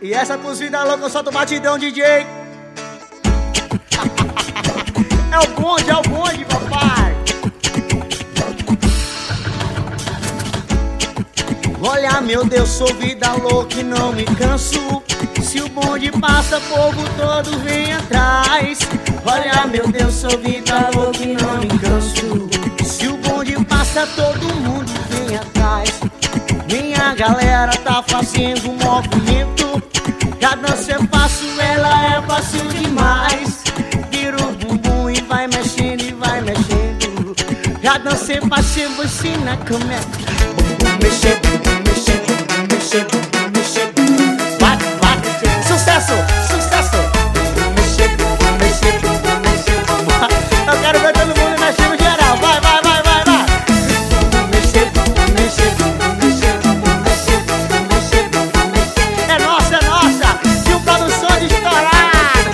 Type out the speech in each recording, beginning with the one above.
E essa pros vida louca, eu solto batidão, DJ. É o bonde, papai. Olha, meu Deus, sou vida louca e não me canso. Se o bonde passa, povo todo vem atrás. Olha, meu Deus, sou vida louca e não me canso. Se o bonde passa, todo mundo vem atrás. Minha galera tá fazendo um movimento. A dança é fácil, ela é fácil demais. Vira o bumbum e vai mexendo e vai mexendo. A dança é fácil, vou ensinar como é. Bumbum mexer, bumbum mexer, bumbum mexer, bumbum mexer. Vai, vai, sucesso, sucesso. Bumbum mexer, bumbum mexer, bumbum mexer. Eu quero ver todo mundo mexendo geral. Vai, vai, vai, vai, vai. Bumbum mexer, bumbum mexer, bumbum mexer, bumbum mexer, bumbum mexer, bumbum mexer. É nossa, é nossa. E o produção de estourado.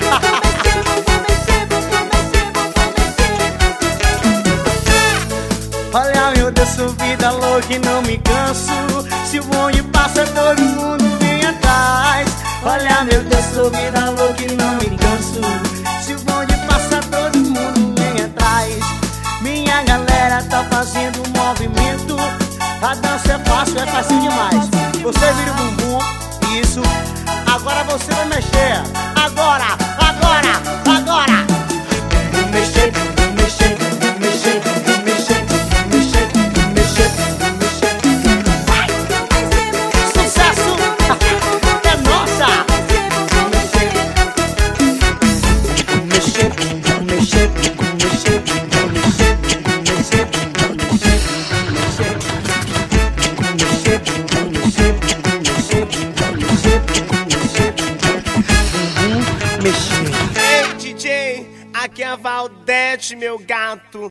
Olha, meu Deus, sou vida louca e não me canso. Se o bonde passa, todo mundo vem atrás. Olha, meu Deus, sou vida louca e não me canso. Se o bonde passa, todo mundo vem atrás. Minha galera tá fazendo um movimento. A dança é fácil demais. Você vira o bumbum, isso. Agora você vai mexer. Agora, agora, agora. Bumbum mexer, bumbum mexer, bumbum mexer, bumbum mexer, bumbum mexer, bumbum mexer, bumbum mexer. Vai! Sucesso! É nossa! Bumbum mexer, bumbum mexer, bumbum mexer, bumbum mexer, bumbum mexer, bumbum mexer, bumbum mexer, bumbum mexer. Bumbum mexer, bumbum mexer, bumbum mexer, bumbum mexer, bumbum mexer, bumbum mexer. Ei, DJ, aqui é a Valdete, meu gato.